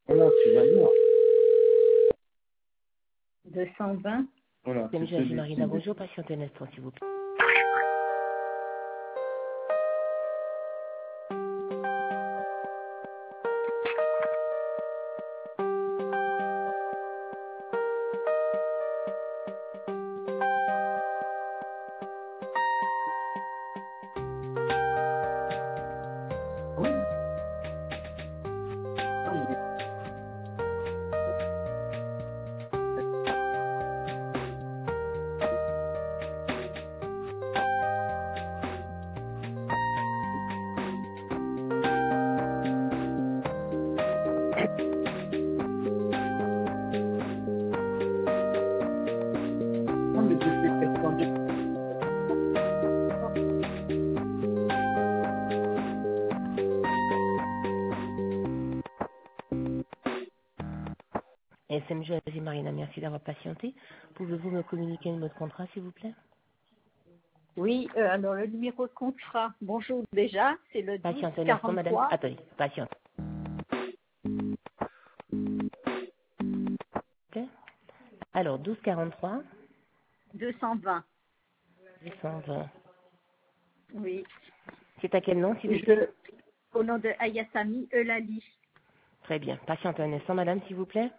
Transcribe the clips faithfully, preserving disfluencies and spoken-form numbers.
Voilà, tu vas voir. deux cent vingt. Voilà, C'est c'est Michel celui Marina, qui... bonjour, patientez un instant, s'il vous plaît. Oui. Non, mais- non, mais je sais pas quand j'ai- S M G Marina, merci d'avoir patienté. Pouvez-vous me communiquer le mot de contrat, s'il vous plaît? Oui, euh, alors le numéro de contrat, bonjour déjà, c'est le douze Patientez un instant, madame. quarante-trois Attendez, patiente. Ok. Alors, douze quarante-trois, deux cent vingt. deux cent vingt. Oui. C'est à quel nom, s'il vous plaît? Je, au nom de Ayasami Eulali. Très bien. Patientez un instant, madame, s'il vous plaît.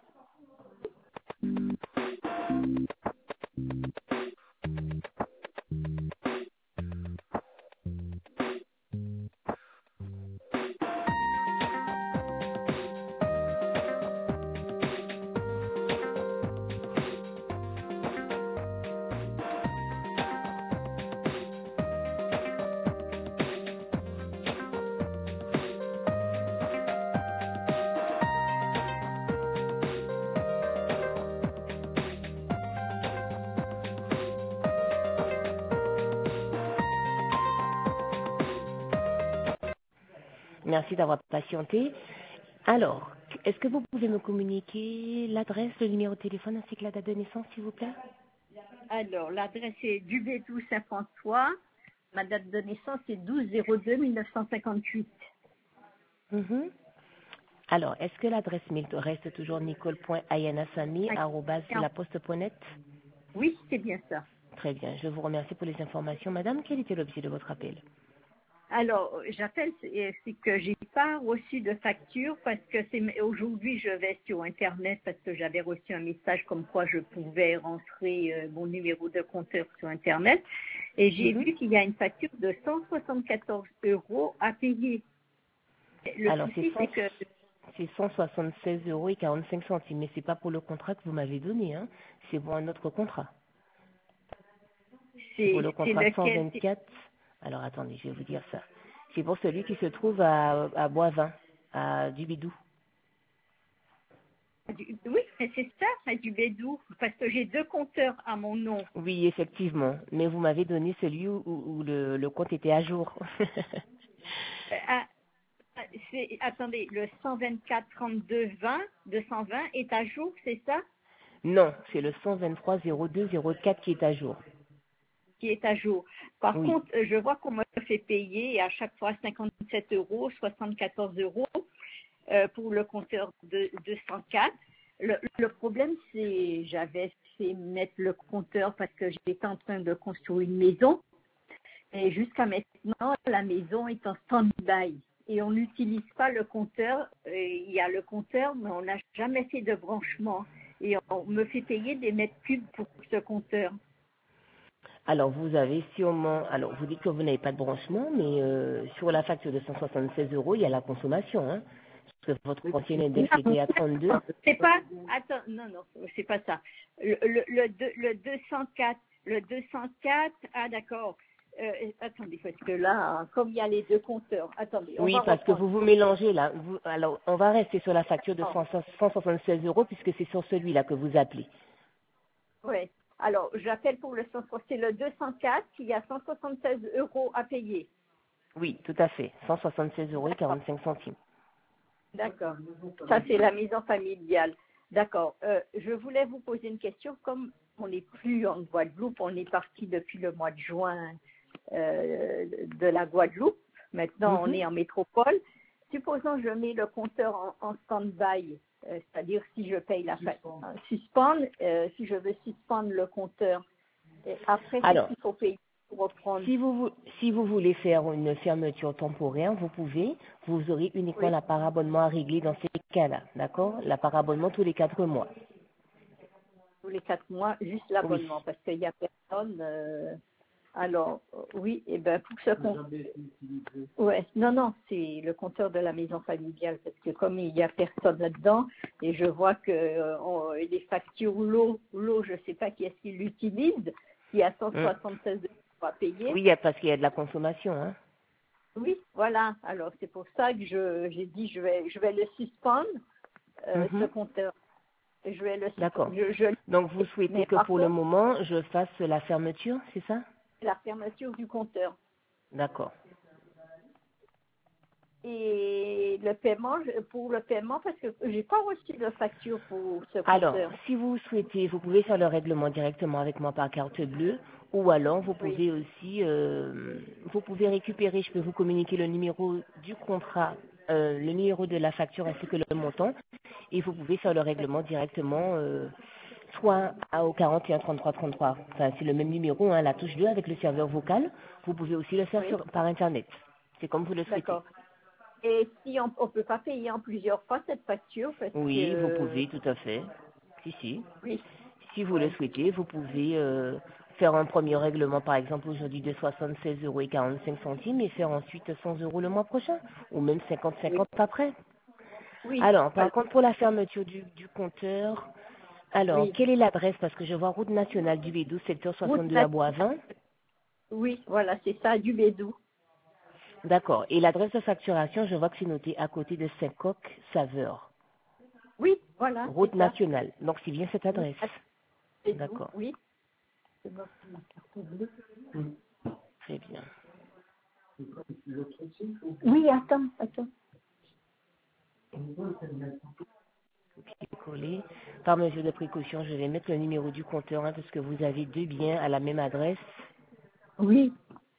Merci d'avoir patienté. Alors, est-ce que vous pouvez me communiquer l'adresse, le numéro de téléphone ainsi que la date de naissance, s'il vous plaît? Alors, l'adresse est Dubédou Saint-François. Ma date de naissance est douze zéro deux mille neuf cent cinquante-huit. Mhm. Alors, est-ce que l'adresse mail reste toujours nicole.ayanasami arobase laposte point net? Oui, c'est bien ça. Très bien, je vous remercie pour les informations. Madame, quel était l'objet de votre appel? Alors, j'appelle, c'est c'est que j'ai pas reçu de facture parce que c'est aujourd'hui je vais sur Internet parce que j'avais reçu un message comme quoi je pouvais rentrer euh, mon numéro de compteur sur Internet et j'ai Mhm. vu qu'il y a une facture de cent soixante-quatorze euros à payer. Le Alors, c'est souci, c'est que c'est cent soixante-seize euros et quarante-cinq centimes, mais c'est pas pour le contrat que vous m'avez donné, hein. C'est pour un autre contrat. C'est pour c'est le c'est contrat lequel c'est- cent vingt-quatre. Alors, attendez, je vais vous dire ça. C'est pour celui qui se trouve à, à Boisvin, à Dubidou. du- oui, mais c'est ça, c'est du Bédou, parce que j'ai deux compteurs à mon nom. Oui, effectivement. Mais vous m'avez donné celui où, où le, le compte était à jour. Euh, ah, ah, c'est- attendez, le cent vingt-quatre trente-deux vingt, deux cent vingt est à jour, c'est ça? Non, c'est le cent vingt-trois zéro deux zéro quatre qui est à jour. Qui est à jour. Par Oui. contre, euh, je vois qu'on me fait payer à chaque fois cinquante-sept euros, soixante-quatorze euros euh, pour le compteur de deux cent quatre. Le, le problème, c'est j'avais fait mettre le compteur parce que j'étais en train de construire une maison. Et jusqu'à maintenant, la maison est en stand-by. Et on n'utilise pas le compteur. Et il y a le compteur, mais on n'a jamais fait de branchement. Et on me fait payer des mètres cubes pour ce compteur. Alors, vous avez sûrement... Alors, vous dites que vous n'avez pas de branchement, mais euh, sur la facture de cent soixante-seize euros, il y a la consommation. Hein, parce que votre ancien index Non, était à trente-deux. c'est pas. Attends, non, non, c'est pas ça. Le, le, le, deux- le deux cent quatre, le deux cent quatre. Ah d'accord. Euh, attendez, parce que là, comme il y a les deux compteurs. Attendez, on Oui, va parce que reprendre. vous vous mélangez là. Vous- alors, on va rester sur la facture de Oh, cent soixante-seize euros puisque c'est sur celui-là que vous appelez. ouais. Alors, j'appelle pour le cent c'est le deux cent quatre qui a cent soixante-seize euros à payer. Oui, tout à fait. cent soixante-seize euros et D'accord. quarante-cinq centimes. D'accord. Ça, c'est la maison familiale. D'accord. Euh, je voulais vous poser une question. Comme on n'est plus en Guadeloupe, on est parti depuis le mois de juin euh, de la Guadeloupe. Maintenant, on Mhm. est en métropole. Supposons que je mets le compteur en, en stand-by. Euh, c'est-à-dire si je paye la facture, suspendre, euh, si je veux suspendre le compteur. Et après, qu'est-ce Alors, qu'il faut payer pour reprendre? si vous, vou- si vous voulez faire une fermeture temporaire, vous pouvez, vous aurez uniquement Oui, la part abonnement à régler dans ces cas-là, d'accord? La part abonnement tous les quatre mois. tous les quatre mois, juste Oui. l'abonnement, parce qu'il n'y a personne. euh, alors, euh, oui, et ben pour ce compte. Ouais, non, non, c'est le compteur de la maison familiale, parce que comme il n'y a personne là-dedans, et je vois que euh, on- les factures l'eau, l'eau, je ne sais pas qui est-ce qui l'utilise, il y a Mm. cent soixante-seize euros à payer. Oui, il y a- parce qu'il y a de la consommation, hein. Oui, voilà. Alors c'est pour ça que je j'ai dit je vais je vais le suspendre euh, ce Mhm. compteur. Je vais le suspendre. D'accord. Je, je Donc, vous souhaitez mais que par pour le contre moment, je fasse la fermeture, c'est ça? la fermeture du compteur D'accord. et le paiement je- pour le paiement parce que j'ai pas reçu de facture pour ce Alors, compteur. si vous souhaitez, vous pouvez faire le règlement directement avec moi par carte bleue, ou alors vous Oui, pouvez aussi, euh, vous pouvez récupérer, je peux vous communiquer le numéro du contrat, euh, le numéro de la facture ainsi que le montant, et vous pouvez faire le règlement directement, euh, soit à- au quarante et un trente-trois trente-trois. Enfin, c'est le même numéro, hein, la touche deux avec le serveur vocal. Vous pouvez aussi le faire oui, sur, par Internet. C'est comme vous le souhaitez. d'accord. Et si on on peut pas payer en plusieurs fois cette facture parce Oui, vous que pouvez, tout à fait. Si, si. oui, Si vous le ouais, souhaitez, vous pouvez euh, faire un premier règlement, par exemple, aujourd'hui de soixante-seize euros et quarante-cinq centimes et faire ensuite cent euros le mois prochain, ou même cinquante oui, cinquante après. oui, Alors, par voilà, contre, pour la fermeture du, du compteur, alors, oui. quelle est l'adresse? Parce que je vois route nationale du B douze, secteur Route soixante-deux à nat- Boivin. oui, voilà, c'est ça, du Bédou. D'accord. Et l'adresse de facturation, je vois que c'est noté à côté de Saint-Coq, Saveur. Oui, voilà, Route c'est ça. nationale. Donc, c'est bien cette Oui, adresse. à Bédou, D'accord. oui. C'est bon, c'est ma carte bleue. Très bien. Oui, attends, attends. Coller. Par mesure de précaution, je vais mettre le numéro du compteur hein, parce que vous avez deux biens à la même adresse. Oui,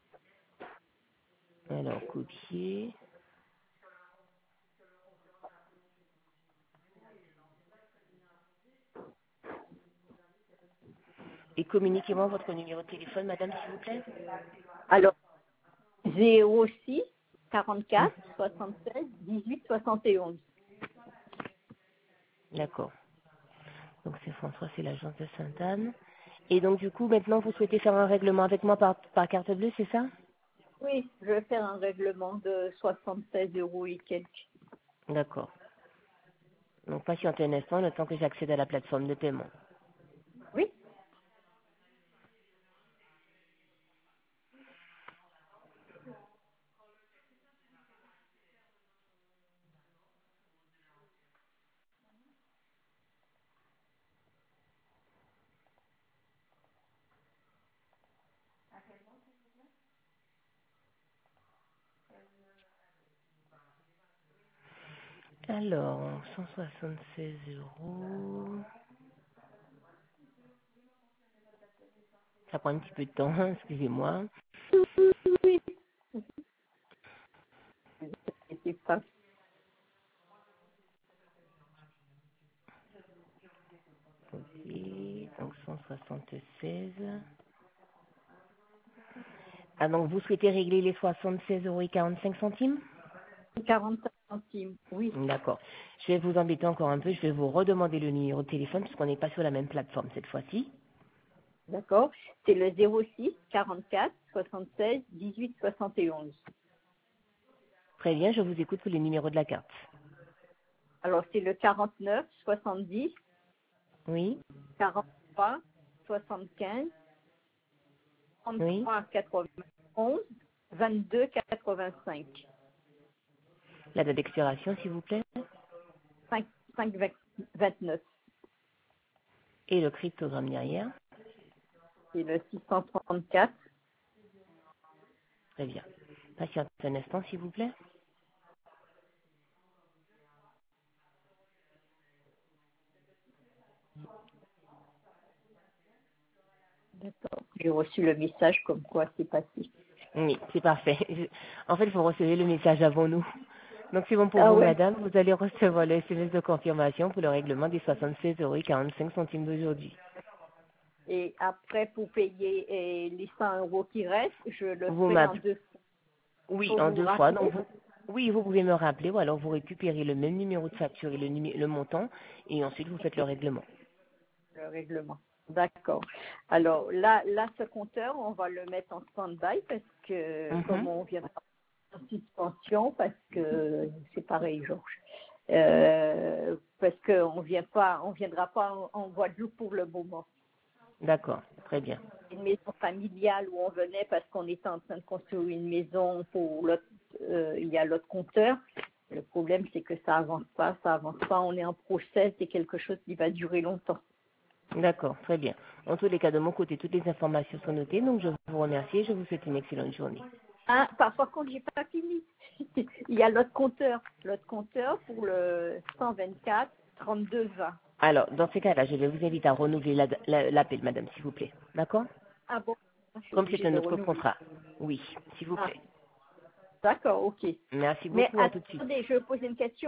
Alors, copier. Et communiquez-moi votre numéro de téléphone, madame, s'il vous plaît. alors zéro six Hmm, quarante-quatre soixante-seize dix-huit soixante et onze. d'accord. Donc, c'est François, c'est l'agence de Sainte-Anne. Et donc, du coup, maintenant, vous souhaitez faire un règlement avec moi par, par carte bleue, c'est ça? Oui, je vais faire un règlement de soixante-seize euros et quelques. D'accord. Donc, patientez un instant, le temps que j'accède à la plateforme de paiement. Oui, Alors, cent soixante-seize euros. Ça prend un petit peu de temps, hein, excusez-moi. c'est pas. Ok, donc cent soixante-seize. Ah, donc vous souhaitez régler les soixante-seize euros et quarante-cinq centimes? quarante centimes, oui, D'accord. Je vais vous embêter encore un peu. Je vais vous redemander le numéro de téléphone puisqu'on n'est pas sur la même plateforme cette fois-ci. d'accord. C'est le zéro six quarante-quatre soixante-seize dix-huit soixante et onze. Très bien, je vous écoute pour les numéros de la carte. Alors c'est le quarante-neuf soixante-dix Oui, quarante-trois soixante-quinze oui. trente-trois quatre-vingt-onze vingt-deux quatre-vingt-cinq La date d'expiration, s'il vous plaît. cinq vingt-neuf. Et le cryptogramme derrière. C'est le six cent trente-quatre. Très bien. Patientez un instant, s'il vous plaît. D'accord. J'ai reçu le message comme quoi c'est passé. Oui, c'est parfait. En fait, vous recevez le message avant nous. Donc, c'est bon pour Ah vous, ouais. madame. Vous allez recevoir le S M S de confirmation pour le règlement des soixante-seize euros et quarante-cinq centimes d'aujourd'hui. Et après, pour payer euh, les cent euros qui restent, je le Vous fais en m'appelez. deux fois. Oui, Faut en vous deux fois. rappeler. Donc, vous... Oui, vous pouvez me rappeler ou alors vous récupérez le même numéro de facture et le, numé- le montant et ensuite vous faites le règlement. Le règlement. D'accord. Alors là, là, ce compteur, on va le mettre en stand-by parce que comme Mhm. on vient en suspension, parce que c'est pareil, Georges. Euh, parce qu'on vient pas, on viendra pas en, en Guadeloupe pour le moment. D'accord, très bien. Une maison familiale où on venait parce qu'on était en train de construire une maison pour l'autre, euh, il y a l'autre compteur. Le problème, c'est que ça avance pas, ça avance pas. On est en process, c'est quelque chose qui va durer longtemps. D'accord, très bien. En tous les cas, de mon côté, toutes les informations sont notées, donc je vous remercie et je vous souhaite une excellente journée. Ah, par, par contre, j'ai pas fini. Il y a l'autre compteur, l'autre compteur pour le cent vingt-quatre trente-deux vingt. Alors, dans ces cas-là, je vais vous inviter à renouveler la- la- l'appel, madame, s'il vous plaît. D'accord? Ah bon, je suis Comme c'est obligée un de autre renouveler. contrat. Oui, s'il vous Ah, plaît. d'accord, ok. Merci Mais beaucoup, à tout de suite. attendez, je vais poser une question.